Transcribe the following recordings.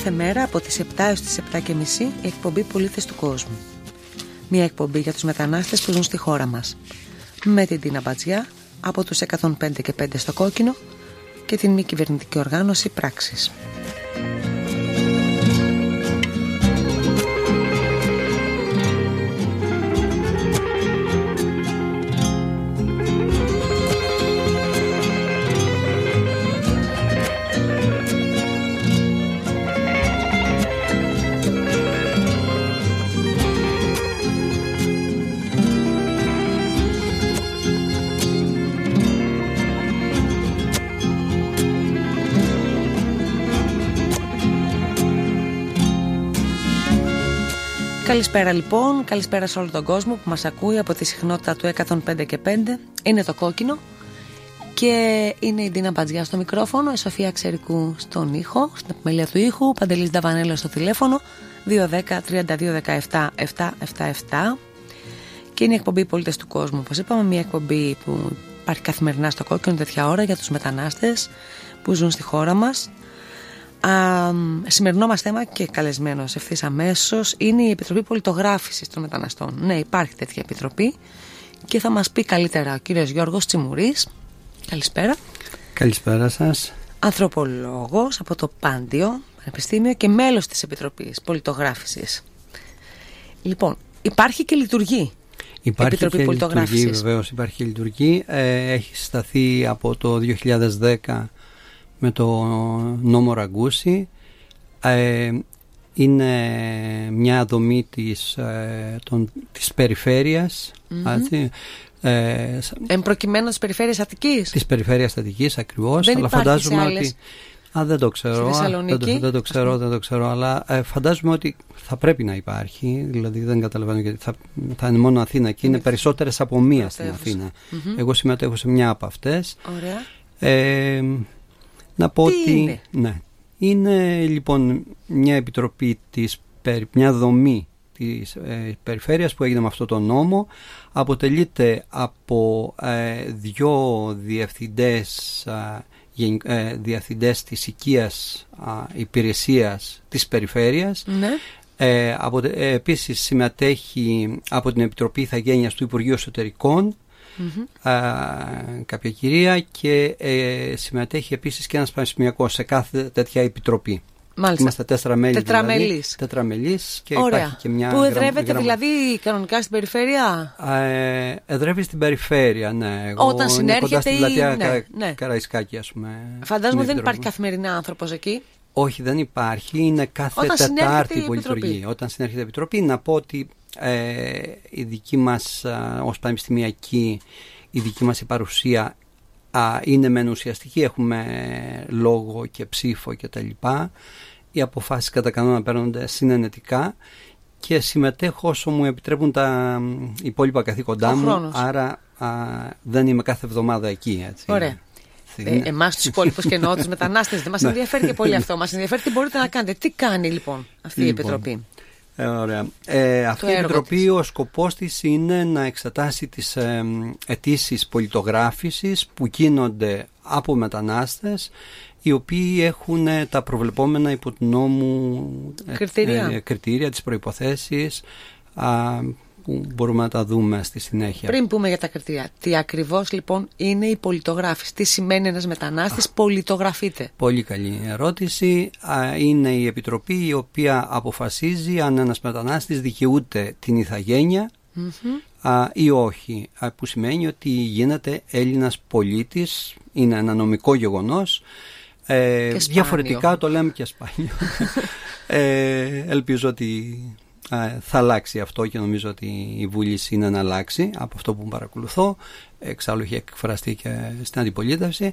κάθε μέρα από τις 7 έως τις 7:30 η εκπομπή Πολίτες του Κόσμου. Μια εκπομπή για τους μετανάστες που ζουν στη χώρα μας. Με την Τίνα Μπατζιά από τους 105,5 στο Κόκκινο και την μη κυβερνητική οργάνωση Πράξεις. Καλησπέρα λοιπόν, καλησπέρα σε όλο τον κόσμο που μας ακούει από τη συχνότητα του 105,5. Είναι το Κόκκινο και είναι η Τίνα Μπατζιά στο μικρόφωνο, η Σοφία Ξερικού στον ήχο, στην επιμέλεια του ήχου, Παντελής Νταβανέλος στο τηλέφωνο 210-3217-777 και είναι η εκπομπή Πολίτες του Κόσμου. Όπως είπαμε, μια εκπομπή που υπάρχει καθημερινά στο Κόκκινο τέτοια ώρα για τους μετανάστες που ζουν στη χώρα μας. Σημερινό μας θέμα και καλεσμένος ευθύς αμέσως είναι η Επιτροπή Πολιτογράφησης των Μεταναστών. Ναι, υπάρχει τέτοια επιτροπή και θα μας πει καλύτερα ο κύριος Γιώργος Τσιμουρής. Καλησπέρα. Καλησπέρα σας. Ανθρωπολόγος από το Πάντιο Πανεπιστήμιο και μέλος της Επιτροπής Πολιτογράφησης. Λοιπόν, υπάρχει και λειτουργεί. Υπάρχει Επιτροπή και Πολιτογράφησης. λειτουργεί, βεβαίως υπάρχει και λειτουργεί. Έχει σταθεί από το 2010 με το νόμο Ραγκούση. Είναι μια δομή της περιφέρειας, Προκειμένου της περιφέρειας Αττικής. Της περιφέρειας Αττικής ακριβώς. Δεν αλλά υπάρχει φαντάζομαι σε άλλες. ότι δεν το ξέρω. Δεν το ξέρω, αλλά φαντάζομαι ότι θα πρέπει να υπάρχει. Δηλαδή δεν καταλαβαίνω γιατί θα είναι μόνο Αθήνα και είναι περισσότερες από μία στην Αθήνα. Εγώ συμμετέχω σε μια από αυτές. Ωραία. Να πω τι ότι είναι? Ναι, είναι λοιπόν μια επιτροπή, μια δομή της περιφέρειας που έγινε με αυτό το νόμο. Αποτελείται από δύο διευθυντές της οικίας υπηρεσίας της περιφέρειας. Ναι. Επίσης συμμετέχει από την Επιτροπή Ηθαγένειας του Υπουργείου Εσωτερικών κάποια κυρία και συμμετέχει επίσης και ένας πανεπιστημιακός σε κάθε τέτοια επιτροπή. Μάλιστα. Είμαστε 4 μέλη. Τετραμελής και ωραία. υπάρχει και μια που εδρεύεται δηλαδή κανονικά στην περιφέρεια. Εδρεύει στην περιφέρεια, ναι. Εγώ όταν συνέρχεται κοντά στην πλατεία ναι. Καραϊσκάκη, ας πούμε. Φαντάζομαι δεν υπάρχει καθημερινά άνθρωπος εκεί. Όχι, δεν υπάρχει. Είναι κάθε Τετάρτη που λειτουργεί. Όταν συνέρχεται η επιτροπή, να πω ότι η δική μας ως πανεπιστημιακή, η δική μας η παρουσία είναι μεν ουσιαστική, έχουμε λόγο και ψήφο και τα λοιπά. Οι αποφάσεις κατά κανόνα παίρνονται συνενετικά και συμμετέχω όσο μου επιτρέπουν τα υπόλοιπα καθήκοντά μου, άρα δεν είμαι κάθε εβδομάδα εκεί, έτσι. Ωραία. Εμάς τους υπόλοιπους και εννοώ τους μετανάστες δεν μας ενδιαφέρει και πολύ αυτό. Μας ενδιαφέρει τι μπορείτε να κάνετε. Τι κάνει λοιπόν αυτή η επιτροπή? Ωραία. Αυτή η επιτροπή, ο σκοπός της είναι να εξετάσει τις αιτήσεις πολιτογράφησης που γίνονται από μετανάστες οι οποίοι έχουν τα προβλεπόμενα υπό του νόμου κριτήρια, τις προϋποθέσεις που μπορούμε να τα δούμε στη συνέχεια. Πριν πούμε για τα κριτήρια, τι ακριβώς λοιπόν είναι η πολιτογράφηση? Τι σημαίνει ένας μετανάστης πολιτογραφείται? Πολύ καλή ερώτηση. Είναι η επιτροπή η οποία αποφασίζει αν ένας μετανάστης δικαιούται την ηθαγένεια ή όχι, που σημαίνει ότι γίνεται Έλληνας πολίτης. Είναι ένα νομικό γεγονός. Διαφορετικά το λέμε και σπάνιο. Ελπίζω ότι θα αλλάξει αυτό και νομίζω ότι η βούληση είναι να αλλάξει από αυτό που παρακολουθώ. Εξάλλου έχει εκφραστεί και στην αντιπολίτευση.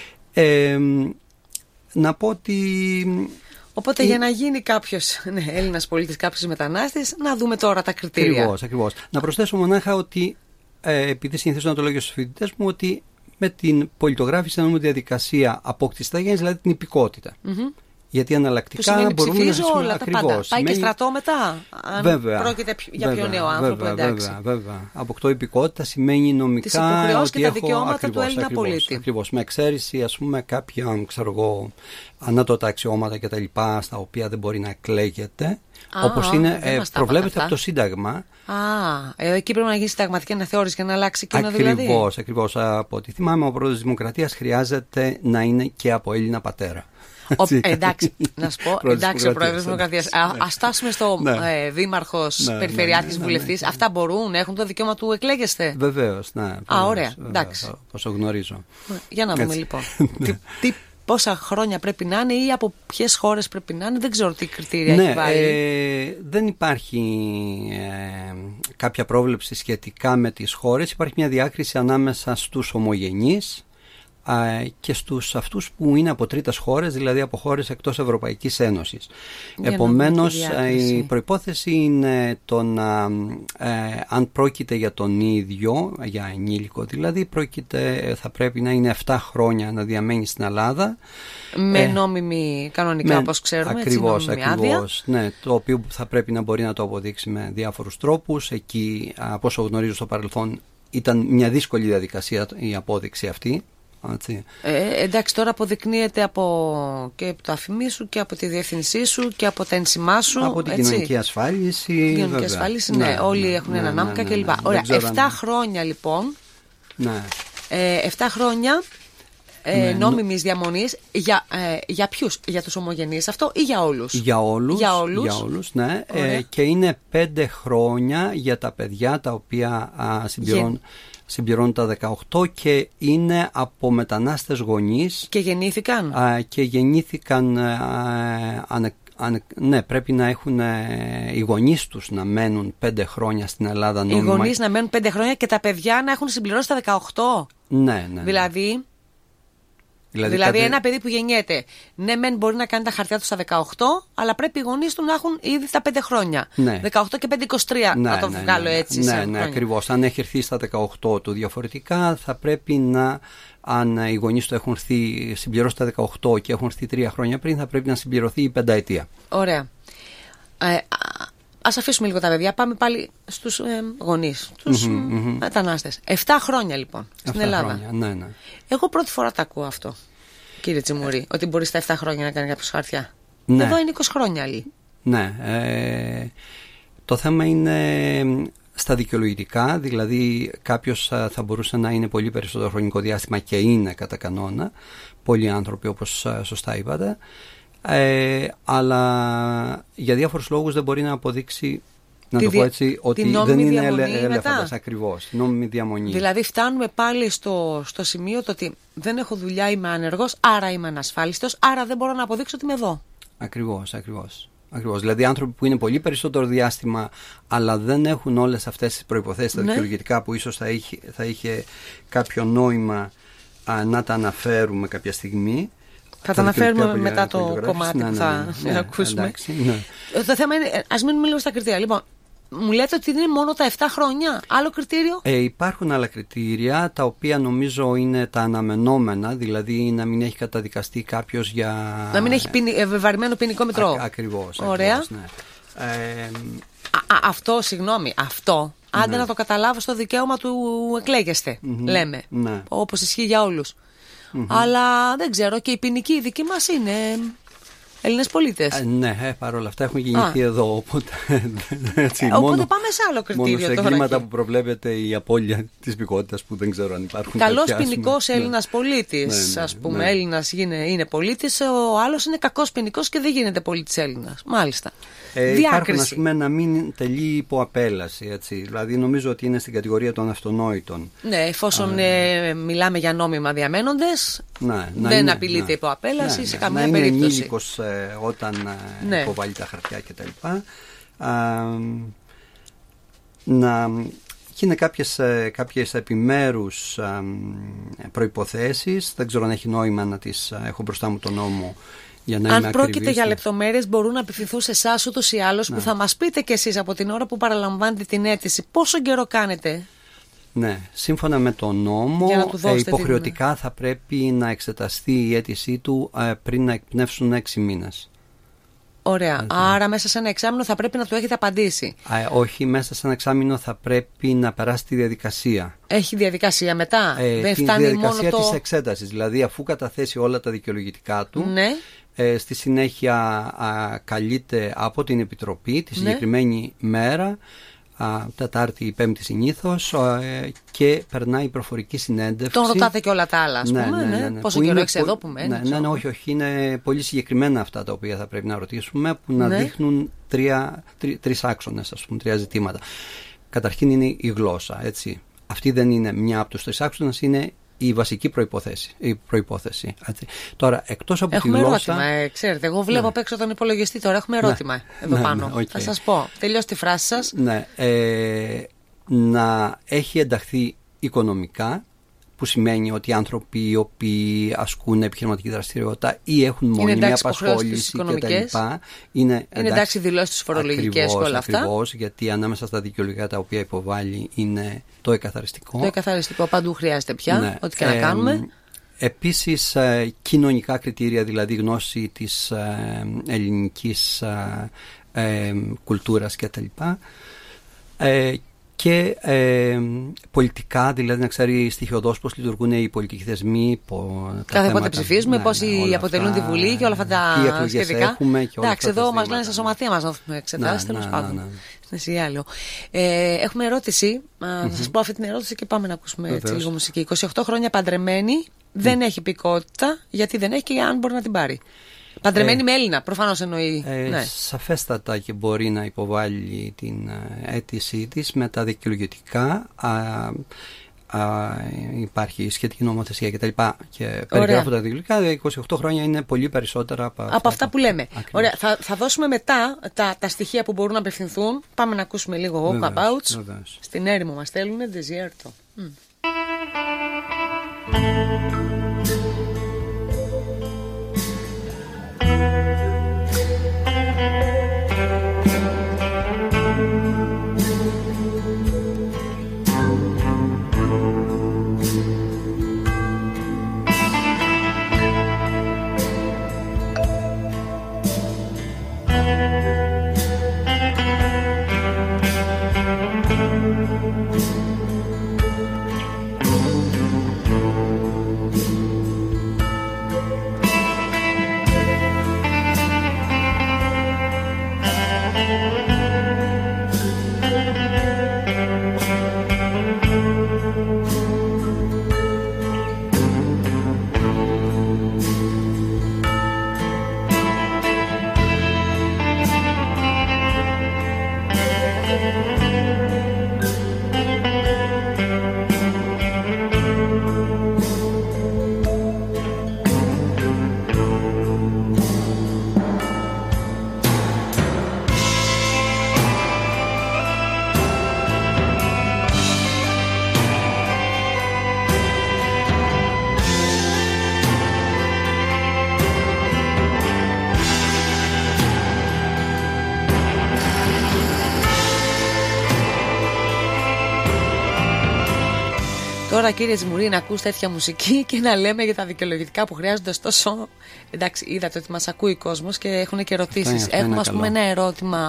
Να πω ότι... Οπότε για να γίνει κάποιος Έλληνας πολίτης, κάποιος μετανάστης, να δούμε τώρα τα κριτήρια. Ακριβώς. Να προσθέσω μονάχα ότι, επειδή συνηθίζω να το λέω και στους φοιτητές μου, ότι με την πολιτογράφηση εννοούμε διαδικασία απόκτησης ηθαγένειας, δηλαδή την υπηκότητα. Γιατί εναλλακτικά μπορούμε να όλα ακριβώς. Πάει και στρατό μετά, αν βέβαια, πρόκειται για πιο νέο άνθρωπο, εντάξει. Βέβαια. Αποκτώ υπηκότητα σημαίνει νομικά τις υποχρεώσεις ότι και τα δικαιώματα του Έλληνα πολίτη. Ακριβώς. Με εξαίρεση, ας πούμε, κάποια, ξέρω εγώ, ανώτατα αξιώματα κτλ. Στα οποία δεν μπορεί να εκλέγεται. Όπως προβλέπεται από το Σύνταγμα. Εκεί πρέπει να γίνει συνταγματική αναθεώρηση και να αλλάξει εκείνο δηλαδή. Ακριβώς. Από ό,τι θυμάμαι, ο πρόεδρος της Δημοκρατίας χρειάζεται να είναι και από Έλληνα πατέρα. Εντάξει, να σου πω, εντάξει, ο πρόεδρος της Δημοκρατίας. Ας φτάσουμε στο δήμαρχος, περιφερειάρχης, βουλευτής. Αυτά μπορούν, έχουν το δικαίωμα του εκλέγεστε. Βεβαίως, ναι. Ωραία, εντάξει. Όσο γνωρίζω. Για να δούμε λοιπόν. Πόσα χρόνια πρέπει να είναι ή από ποιες χώρες πρέπει να είναι, δεν ξέρω τι κριτήρια έχει βάλει. Δεν υπάρχει κάποια πρόβλεψη σχετικά με τις χώρες. Υπάρχει μια διάκριση ανάμεσα στους ομογενείς και στους αυτούς που είναι από τρίτες χώρες, δηλαδή από χώρες εκτός Ευρωπαϊκής Ένωσης. Επομένως, η προϋπόθεση είναι αν πρόκειται για τον ίδιο, για ενήλικο δηλαδή, θα πρέπει να είναι 7 χρόνια να διαμένει στην Ελλάδα. Με νόμιμη κανονικά, όπως ξέρουμε, ακριβώς, ναι, το οποίο θα πρέπει να μπορεί να το αποδείξει με διάφορους τρόπους. Εκεί, από όσο γνωρίζω στο παρελθόν, ήταν μια δύσκολη διαδικασία η απόδειξη αυτή. Εντάξει, τώρα αποδεικνύεται και από το αφημί σου και από τη διεύθυνσή σου και από τα ένσημά σου. Από την κοινωνική ασφάλιση. Κοινωνική ασφάλιση, ναι, όλοι έχουν έναν άμκα κλπ. Ωραία, 7 χρόνια λοιπόν. Ναι. 7 χρόνια νόμιμης διαμονής για ποιους, για τους ομογενείς αυτό ή για όλους? Για όλους, ναι. Και είναι 5 χρόνια για τα παιδιά τα οποία συμπληρώνουν τα 18 και είναι από μετανάστες γονείς. Και γεννήθηκαν. Ναι, πρέπει να έχουν οι γονείς τους να μένουν 5 χρόνια στην Ελλάδα νόμιμα. Οι γονείς να μένουν 5 χρόνια και τα παιδιά να έχουν συμπληρώσει τα 18. Ναι. Δηλαδή ένα παιδί που γεννιέται, ναι μεν μπορεί να κάνει τα χαρτιά του στα 18, αλλά πρέπει οι γονείς του να έχουν ήδη τα 5 χρόνια. Ναι. 18 και 5, 23 να το βγάλω έτσι. Ναι, ακριβώς. Αν έχει έρθει στα 18 του διαφορετικά, θα πρέπει αν οι γονείς του έχουν συμπληρώσει τα 18 και έχουν έρθει 3 χρόνια πριν, θα πρέπει να συμπληρωθεί η 5ετία. Ωραία. Ας αφήσουμε λίγο τα παιδιά. Πάμε πάλι στους γονείς, τους μετανάστες. 7 χρόνια λοιπόν στην Ελλάδα. Χρόνια, ναι. Εγώ πρώτη φορά τα ακούω αυτό, κύριε Τσιμουρή, ότι μπορεί στα 7 χρόνια να κάνει κάποιος χαρτιά. Ναι. Εδώ είναι 20 χρόνια άλλοι. Ναι. Το θέμα είναι στα δικαιολογητικά, δηλαδή κάποιος θα μπορούσε να είναι πολύ περισσότερο χρονικό διάστημα και είναι κατά κανόνα. Πολλοί άνθρωποι, όπως σωστά είπατε. Αλλά για διάφορους λόγους δεν μπορεί να αποδείξει, να το πω έτσι, ότι δεν είναι ελέφαντας. Ακριβώς, νόμιμη διαμονή. Δηλαδή φτάνουμε πάλι στο σημείο το ότι δεν έχω δουλειά, είμαι άνεργος, άρα είμαι ανασφάλιστος, άρα δεν μπορώ να αποδείξω ότι είμαι εδώ. Ακριβώς. Δηλαδή άνθρωποι που είναι πολύ περισσότερο διάστημα αλλά δεν έχουν όλες αυτές τις προϋποθέσεις τα δικαιολογητικά που ίσως θα είχε κάποιο νόημα να τα αναφέρουμε κάποια στιγμή. Θα τα αναφέρουμε μετά το κομμάτι που θα ακούσουμε. Εντάξει, το θέμα είναι, ας μείνουμε λίγο στα κριτήρια. Λοιπόν, μου λέτε ότι είναι μόνο τα 7 χρόνια. Άλλο κριτήριο? Υπάρχουν άλλα κριτήρια, τα οποία νομίζω είναι τα αναμενόμενα, δηλαδή να μην έχει καταδικαστεί κάποιος για... Να μην έχει βεβαρημένο ποινικό μητρό. Ακριβώς. Ωραία. Ναι. Αυτό, άντε να το καταλάβω στο δικαίωμα του εκλέγεστε, λέμε. Ναι. Όπως ισχύει για όλους. Αλλά δεν ξέρω, και οι ποινικοί δικοί μας είναι Έλληνες πολίτες. Ναι, παρόλα αυτά έχουν γεννηθεί εδώ. Οπότε πάμε σε άλλο κριτήριο. Μόνο σε εγκλήματα που προβλέπεται η απώλεια της υπηκότητας που δεν ξέρω αν υπάρχουν. Καλός ποινικός Έλληνας πολίτης, ας πούμε, Έλληνας είναι πολίτης, ο άλλος είναι κακός ποινικός και δεν γίνεται πολίτης Έλληνας. Μάλιστα. Υπάρχουν, ας πούμε, να μην τελεί υπό απέλαση. Έτσι. Δηλαδή νομίζω ότι είναι στην κατηγορία των αυτονόητων. Ναι, εφόσον μιλάμε για νόμιμα διαμένοντες, δεν απειλείται υπό απέλαση σε καμία περίπτωση. Να είναι ενήλικος όταν υποβάλλει τα χαρτιά κτλ. Και είναι κάποιες επιμέρους προϋποθέσεις. Δεν ξέρω αν έχει νόημα να τις έχω μπροστά μου τον νόμο. Αν πρόκειται για λεπτομέρειες, μπορούν να απευθυνθούν σε εσάς ούτως ή άλλως, που θα μας πείτε κι εσείς από την ώρα που παραλαμβάνετε την αίτηση πόσο καιρό κάνετε. Ναι, σύμφωνα με τον νόμο, υποχρεωτικά θα πρέπει να εξεταστεί η αίτησή του πριν να εκπνεύσουν 6 μήνες. Ωραία. Άρα μέσα σε ένα εξάμηνο θα πρέπει να του έχετε απαντήσει. Όχι, μέσα σε ένα εξάμηνο θα πρέπει να περάσει τη διαδικασία. Έχει διαδικασία μετά. Δεν τη φτάνει διαδικασία μόνο της εξέτασης. Δηλαδή, αφού καταθέσει όλα τα δικαιολογητικά του, ναι. Στη συνέχεια καλείται από την Επιτροπή τη συγκεκριμένη μέρα, Τετάρτη ή Πέμπτη συνήθως, και περνάει προφορική συνέντευξη. Τον ρωτάτε και όλα τα άλλα, ας πούμε. Ναι. Πόσο καιρό έχεις εδώ που μένεις? Ναι, όχι, είναι πολύ συγκεκριμένα αυτά τα οποία θα πρέπει να ρωτήσουμε, που να δείχνουν τρεις άξονες, ας πούμε, 3 ζητήματα. Καταρχήν είναι η γλώσσα, έτσι. Αυτή δεν είναι μια από τους 3 άξονες, είναι η βασική προϋπόθεση. Τώρα, εκτός από έχουμε τη γλώσσα. Ερώτημα, ξέρετε, εγώ βλέπω απ' έξω τον υπολογιστή τώρα. Έχουμε ερώτημα εδώ πάνω. Okay. Θα σας πω. Τελειώστε τη φράση σας. Ναι. Να έχει ενταχθεί οικονομικά, που σημαίνει ότι οι άνθρωποι οι οποίοι ασκούν επιχειρηματική δραστηριότητα ή έχουν μόνιμη απασχόληση κτλ. Είναι εντάξει δηλώσεις τους φορολογικές και όλα αυτά. Ακριβώς, γιατί ανάμεσα στα δικαιολογικά τα οποία υποβάλλει είναι το εκαθαριστικό. Το εκαθαριστικό παντού χρειάζεται πια, ό,τι και να κάνουμε. Επίσης, κοινωνικά κριτήρια, δηλαδή γνώση της ελληνικής κουλτούρας κτλ. Και πολιτικά, δηλαδή να ξέρει στοιχειοδός πώς λειτουργούν οι πολιτικοί θεσμοί. Κάθε πότε ψηφίζουμε, πόσοι αποτελούν τη Βουλή και όλα αυτά τα σχετικά. Εντάξει, εδώ μας λένε στα σωματεία μας να εξετάσει, τέλος πάντων. Έχουμε ερώτηση. Θα σας πω αυτή την ερώτηση και πάμε να ακούσουμε έτσι λίγο μουσική. 28 χρόνια παντρεμένη, δεν έχει υπηκότητα, γιατί δεν έχει και αν μπορεί να την πάρει. Παντρεμένη με Έλληνα, προφανώς εννοεί. Ναι. Σαφέστατα και μπορεί να υποβάλει την αίτησή της με τα δικαιολογητικά. Υπάρχει σχετική νομοθεσία κτλ. Και περιγράφω τα δικαιολογικά. 28 χρόνια είναι πολύ περισσότερα από αυτά που λέμε. Ωραία. Θα δώσουμε μετά τα στοιχεία που μπορούν να απευθυνθούν. Πάμε να ακούσουμε λίγο walkabouts. Στην έρημο μας στέλνουν Desierto. Τώρα, κύριε Τζιμουρί, να ακούς τέτοια μουσική και να λέμε για τα δικαιολογητικά που χρειάζονται. Ωστόσο, εντάξει, είδατε ότι μας ακούει ο κόσμος και έχουν και ερωτήσεις. Έχουμε, ας πούμε, ένα ερώτημα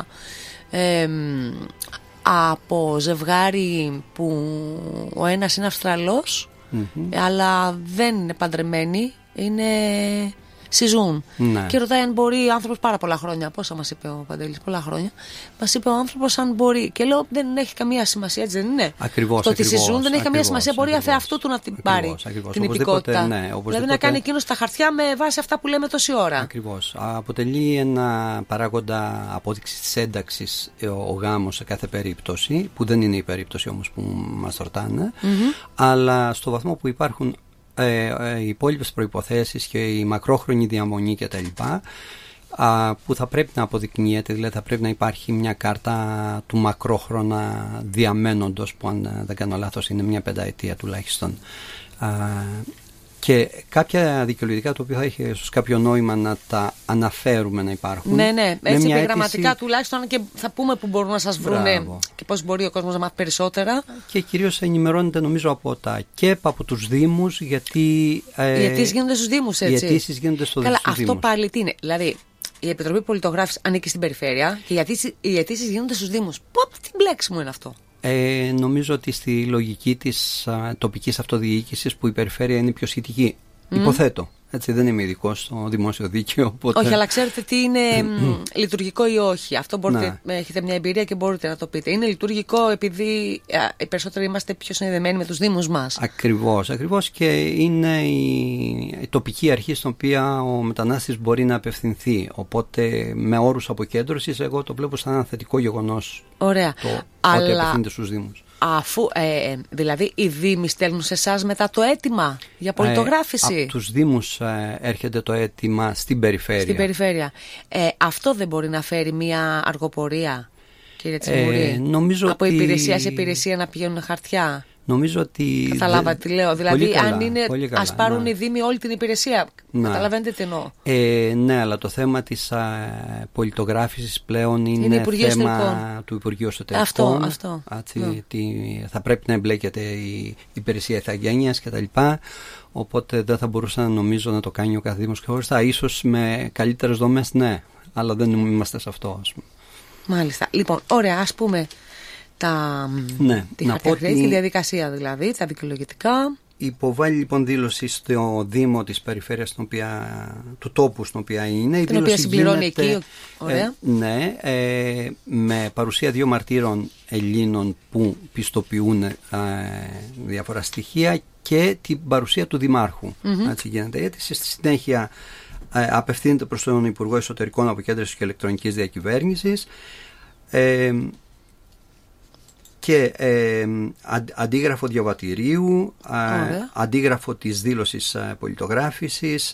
από ζευγάρι που ο ένας είναι Αυστραλός, αλλά δεν είναι παντρεμένοι, είναι συζούν. Ναι. Και ρωτάει αν μπορεί ο άνθρωπος πάρα πολλά χρόνια. Πόσα μας είπε ο Παντέλης? Πολλά χρόνια. Μας είπε ο άνθρωπος αν μπορεί. Και λέω δεν έχει καμία σημασία, έτσι δεν είναι? Ακριβώς. Το ότι συζούν δεν έχει καμία σημασία. Μπορεί αφ' αυτού του να την πάρει την υπηκότητα. Ναι, δηλαδή να κάνει εκείνο τα χαρτιά με βάση αυτά που λέμε τόση ώρα. Ακριβώς. Αποτελεί ένα παράγοντα απόδειξη της ένταξης ο γάμος σε κάθε περίπτωση, που δεν είναι η περίπτωση όμως που μας ρωτάνε. Αλλά στο βαθμό που υπάρχουν οι υπόλοιπες προϋποθέσεις και η μακρόχρονη διαμονή και τα λοιπά, που θα πρέπει να αποδεικνύεται, δηλαδή θα πρέπει να υπάρχει μια κάρτα του μακρόχρονα διαμένοντος, που αν δεν κάνω λάθος είναι μια 5 ετία τουλάχιστον, Και κάποια δικαιολογητικά, το οποίο θα έχει ίσως κάποιο νόημα να τα αναφέρουμε να υπάρχουν. Ναι, έτσι επιγραμματικά τουλάχιστον, και θα πούμε που μπορούν να σας βρούνε και πώς μπορεί ο κόσμος να μάθει περισσότερα. Και κυρίως ενημερώνεται, νομίζω, από τα ΚΕΠ, από τους Δήμους, γιατί. Οι αιτήσεις γίνονται στους Δήμους, έτσι. Οι αιτήσεις γίνονται στους Δήμους. Αυτό πάλι τι είναι? Δηλαδή, η Επιτροπή Πολιτογράφησης ανήκει στην περιφέρεια και οι αιτήσεις γίνονται στους Δήμους. Τι μπλέξιμο είναι αυτό? Νομίζω ότι στη λογική της τοπικής αυτοδιοίκησης, που η περιφέρεια είναι πιο σχετική. Υποθέτω. Έτσι, δεν είμαι ειδικός στο δημόσιο δίκαιο. Οπότε... Όχι, αλλά ξέρετε τι είναι λειτουργικό ή όχι. Αυτό μπορείτε, έχετε μια εμπειρία και μπορείτε να το πείτε. Είναι λειτουργικό επειδή οι περισσότεροι είμαστε πιο συνδεδεμένοι με τους Δήμους μας. Ακριβώς, και είναι η τοπική αρχή στην οποία ο μετανάστης μπορεί να απευθυνθεί. Οπότε με όρους αποκέντρωσης, εγώ το βλέπω σαν ένα θετικό γεγονός. Ωραία. Ότι απευθύνεται στους Δήμους. Αφού, δηλαδή οι Δήμοι στέλνουν σε εσάς μετά το αίτημα για πολιτογράφηση. Από τους Δήμους έρχεται το αίτημα στην περιφέρεια. Αυτό δεν μπορεί να φέρει μια αργοπορία, κύριε Τσιμουρή? Νομίζω από υπηρεσία σε υπηρεσία να πηγαίνουν χαρτιά. Νομίζω ότι. Καταλάβατε τι λέω? Δηλαδή, καλά, αν είναι. Ας πάρουν οι Δήμοι όλη την υπηρεσία. Καταλαβαίνετε τι εννοώ? Ναι, αλλά το θέμα της πολιτογράφησης πλέον είναι θέμα του Υπουργείου Εσωτερικών. Αυτό. Θα πρέπει να εμπλέκεται η υπηρεσία ηθαγένειας κτλ. Οπότε δεν θα μπορούσε, νομίζω, να το κάνει ο κάθε Δήμος χωριστά. Ίσως με καλύτερες δομές, ναι, αλλά δεν είμαστε σε αυτό, ας πούμε. Μάλιστα. Λοιπόν, ωραία, ας πούμε. Τη χαρτιά, τη διαδικασία δηλαδή, τα δικαιολογητικά. Υποβάλλει λοιπόν δήλωση στο Δήμο της περιφέρειας του τόπου στην οποία είναι. Την οποία συμπληρώνει εκεί. Ωραία. Με παρουσία 2 μαρτύρων Ελλήνων που πιστοποιούν διάφορα στοιχεία και την παρουσία του Δημάρχου. Έτσι γίνεται η αίτηση. Στη συνέχεια απευθύνεται προς τον Υπουργό Εσωτερικών, Αποκέντρωσης και Ηλεκτρονικής Διακυβέρνησης. Και αντίγραφο διαβατηρίου, αντίγραφο της δήλωσης πολιτογράφησης,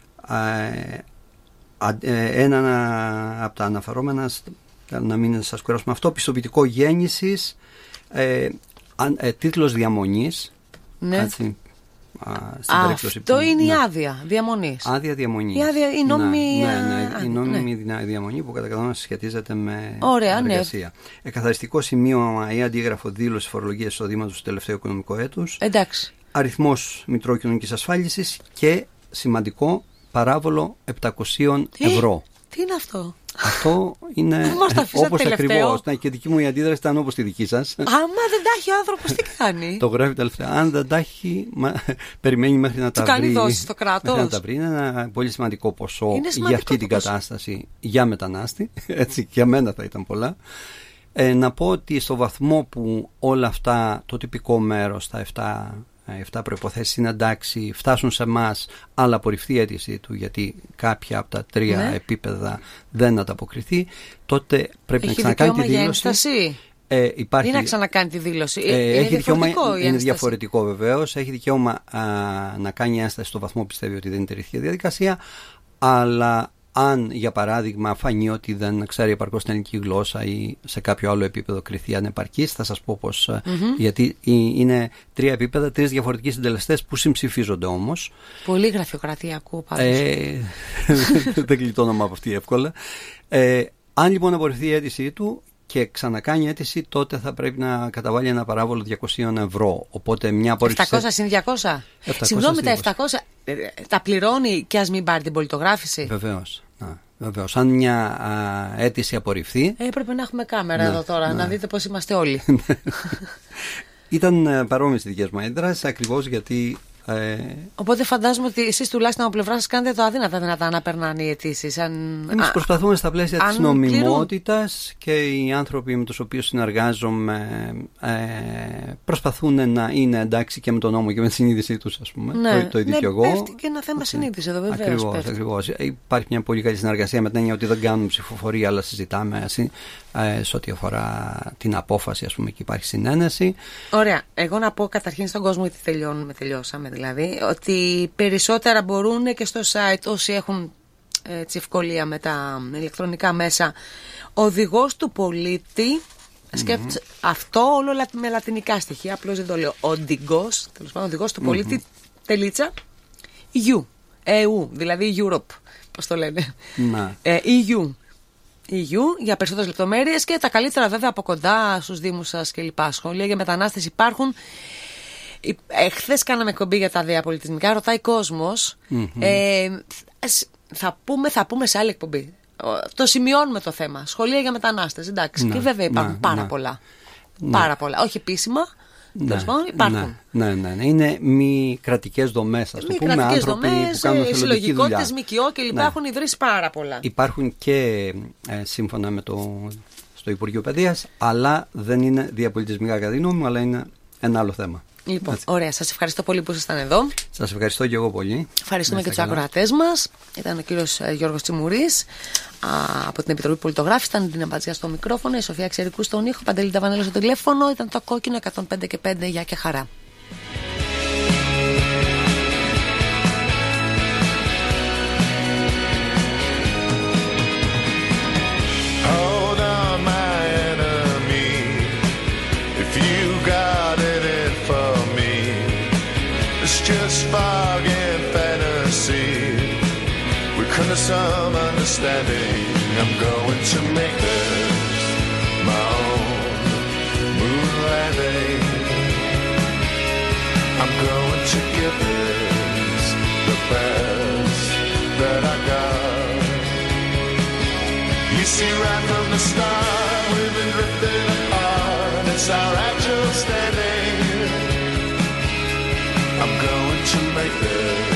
έναν από τα αναφερόμενα, να μην σας κουράσουμε αυτό, πιστοποιητικό γέννησης, τίτλος διαμονής. Ναι. Έτσι, αυτό είναι η άδεια διαμονής. Άδεια διαμονής. Η νόμιμη, η νόμιμη διαμονή που κατά κανόνα σχετίζεται με Ναι. εργασία. Εκαθαριστικό σημείωμα ή αντίγραφο δήλωση φορολογίας εισοδήματος του τελευταίου οικονομικού έτους. Εντάξει. Αριθμός Μητρώου Κοινωνικής Ασφάλισης και σημαντικό παράβολο 700 ευρώ. Τι είναι αυτό? Αυτό είναι όπως ακριβώς. Και δική μου η αντίδραση ήταν όπως τη δική σας. Άμα δεν τα έχει ο άνθρωπος, τι κάνει? Το γράφει τελευταία. Αν δεν τα έχει, περιμένει μέχρι να τα βρει. Του κάνει δόση στο κράτος. Να τα βρει. Είναι ένα πολύ σημαντικό ποσό για αυτή την κατάσταση, για μετανάστη. Έτσι, για μένα θα ήταν πολλά. Να πω ότι στο βαθμό που όλα αυτά, το τυπικό μέρος, τα 7 προϋποθέσεις είναι εντάξει, φτάσουν σε εμάς, αλλά απορριφθεί η αίτησή του γιατί κάποια από τα 3 επίπεδα δεν ανταποκριθεί, τότε πρέπει να ξανακάνει τη δήλωση. Ή να ξανακάνει τη δήλωση. Είναι διαφορετικό βεβαίως. Έχει δικαίωμα να κάνει ένσταση στο βαθμό που πιστεύει ότι δεν τηρήθηκε η διαδικασία, αλλά αν για παράδειγμα φανεί ότι δεν ξέρει επαρκώς την ελληνική γλώσσα ή σε κάποιο άλλο επίπεδο κριθεί ανεπαρκής, θα σας πω πως γιατί είναι 3 επίπεδα, 3 διαφορετικοί συντελεστές που συμψηφίζονται όμως. Πολύ γραφειοκρατία ακούω πάντως. Δεν γλιτώνομαι από αυτή εύκολα. Αν λοιπόν απορριφθεί η αίτησή του και ξανακάνει αίτηση, τότε θα πρέπει να καταβάλει ένα παράβολο 200 ευρώ. Οπότε μια απορρίφηση. 700 συν 200. Συγγνώμη, τα 700 τα πληρώνει και ας μην πάρει την πολιτογράφηση. Βεβαίως. Αν μια αίτηση απορριφθεί. Έπρεπε να έχουμε κάμερα εδώ τώρα, να δείτε πώς είμαστε όλοι. Ήταν παρόμοιες οι δικές μου αντιδράσεις, ακριβώς γιατί. Οπότε φαντάζομαι ότι εσείς τουλάχιστον από πλευρά σας κάνετε το αδύνατα να περνάνε οι αιτήσεις. Εμείς προσπαθούμε στα πλαίσια της νομιμότητας και οι άνθρωποι με τους οποίους συνεργάζομαι προσπαθούν να είναι εντάξει και με τον νόμο και με τη συνείδησή τους, ας πούμε. Το ίδιο και εγώ. Πέφτει και ένα θέμα συνείδηση εδώ, βεβαίως. Ακριβώς. Υπάρχει μια πολύ καλή συνεργασία με την έννοια ότι δεν κάνουμε ψηφοφορία, αλλά συζητάμε σε ό,τι αφορά την απόφαση, ας πούμε, και υπάρχει συνένεση. Ωραία. Εγώ να πω καταρχήν στον κόσμο ότι τελειώσαμε δηλαδή, ότι περισσότερα μπορούν και στο site όσοι έχουν ευκολία με τα ηλεκτρονικά μέσα. Οδηγός του πολίτη, αυτό όλο με λατινικά στοιχεία, απλώς δεν το λέω. Οδηγός του πολίτη, τελίτσα, EU, δηλαδή Europe, πώς το λένε. EU, για περισσότερες λεπτομέρειες και τα καλύτερα βέβαια από κοντά στους δήμους σας κλπ. Σχολεία για μετανάστες υπάρχουν. Χθες κάναμε εκπομπή για τα διαπολιτισμικά, ρωτάει κόσμος. Θα πούμε σε άλλη εκπομπή. Το σημειώνουμε το θέμα. Σχολεία για μετανάστες, εντάξει. Και βέβαια υπάρχουν πάρα πολλά. Πάρα πολλά. Όχι επίσημα. Υπάρχουν. Ναι. Είναι μη κρατικές δομές, ας το πούμε, άνθρωποι που κάνουν εθελοντική δουλειά. Συλλογικότητες, ΜΚΟ κλπ. Έχουν ιδρύσει πάρα πολλά. Υπάρχουν και σύμφωνα με στο Υπουργείο Παιδείας, αλλά δεν είναι διαπολιτισμικά κατά τη γνώμη μου, αλλά είναι ένα άλλο θέμα. Λοιπόν, έτσι. Ωραία. Σας ευχαριστώ πολύ που ήσασταν εδώ. Σας ευχαριστώ και εγώ πολύ. Ευχαριστούμε και τους ακροατές μας. Ήταν ο κύριος Γιώργος Τσιμουρής από την Επιτροπή Πολιτογράφης. Ήταν την Αμπατζιά στο μικρόφωνο, η Σοφία Ξερικού στον ήχο, Παντελή Ταβανέλα στο τηλέφωνο. Ήταν το Κόκκινο 105,5. Γεια και χαρά. Just fog and fantasy, we come to some understanding. I'm going to make this my own moon landing. I'm going to give this the best that I got. You see, right from the start, we've been drifting apart. It's our actual standing. I'm going to make this